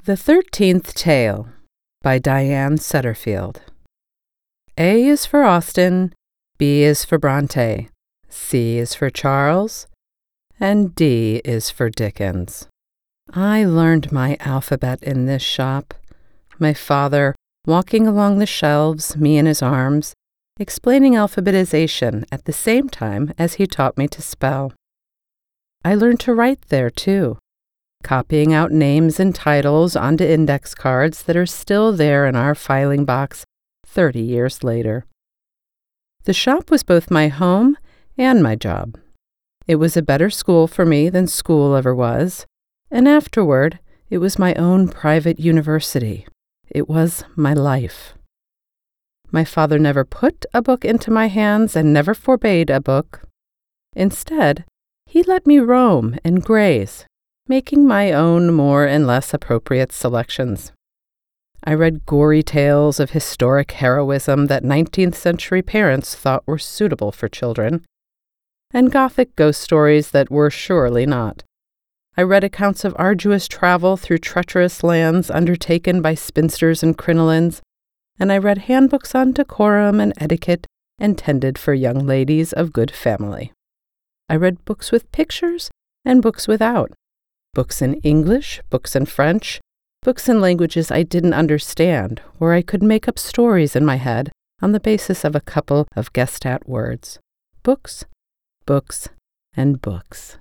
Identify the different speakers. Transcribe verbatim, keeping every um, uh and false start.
Speaker 1: The Thirteenth Tale by Diane Setterfield. A is for Austen, B is for Bronte, C is for Charles, and D is for Dickens. I learned my alphabet in this shop. My father, walking along the shelves, me in his arms, explaining alphabetization at the same time as he taught me to spell. I learned to write there, too, copying out names and titles onto index cards that are still there in our filing box thirty years later. The shop was both my home and my job. It was a better school for me than school ever was, and afterward, it was my own private university. It was my life. My father never put a book into my hands and never forbade a book. Instead, he let me roam and graze, making my own more and less appropriate selections. I read gory tales of historic heroism that nineteenth century parents thought were suitable for children, and Gothic ghost stories that were surely not. I read accounts of arduous travel through treacherous lands undertaken by spinsters and crinolines, and I read handbooks on decorum and etiquette intended for young ladies of good family. I read books with pictures and books without, books in English, books in French, books in languages I didn't understand, where I could make up stories in my head on the basis of a couple of Gestat words. Books, books, and books.